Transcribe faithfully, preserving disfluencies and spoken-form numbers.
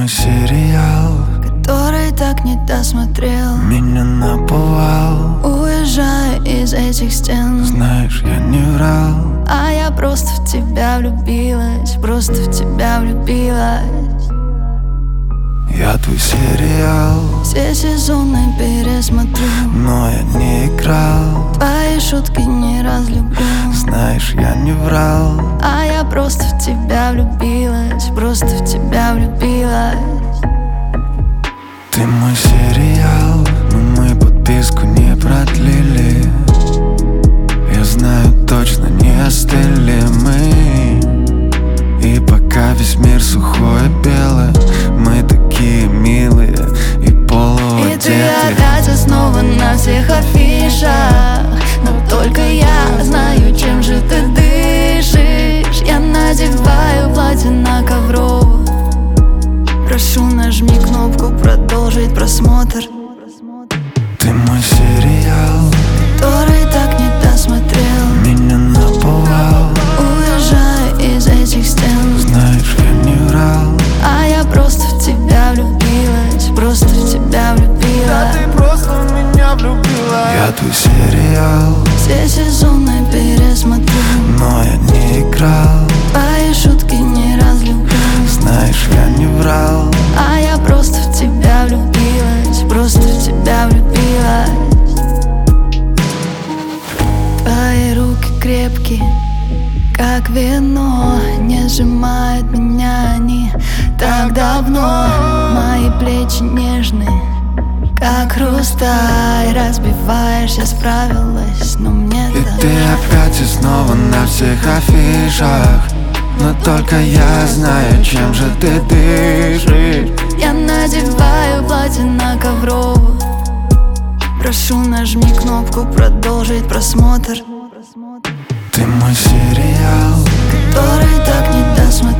сериал, который так не досмотрел. меня наповал. Уезжая из этих стен, Знаешь, я не врал. а я просто в тебя влюбилась, просто в тебя влюбилась. Я твой сериал, Все сезоны пересмотрю, но я не играл. твои шутки не разлюблю. Знаешь, я не врал. А я просто в тебя влюбилась, просто в тебя влюбилась. Ты мой сериал, но мы подписку не продлили. Я знаю точно, не остыли мы. И пока весь мир сухое белое, мы такие милые и полуодетые. И ты опять снова на всех афишах, но только я знаю, чем же ты дышишь. Я надеваю платье на ковровую. Прошу, нажми кнопку продолжить просмотр. Ты мой сериал, который так не досмотрел. меня наповал. Уезжая из этих стен, Знаешь, я не врал. а я просто в тебя влюбилась, просто в тебя влюбилась. Ты просто в меня влюбилась. Я твой сериал, Все сезоны пересмотрю, но я не играл. твои шутки не разлюблю. Знаешь, я не врал. А я просто в тебя влюбилась, просто в тебя влюбилась. Твои руки крепкие, как вино, не сжимают меня они так давно. Мои плечи нежные, как хрусталь. Разбиваешь, я справилась, но мне И так ты опять и снова на всех афишах, но только я знаю, чем же ты дышишь. Я надеваю платье на ковровую. Прошу, нажми кнопку продолжить просмотр. Ты мой сериал, Который так не досмотрел.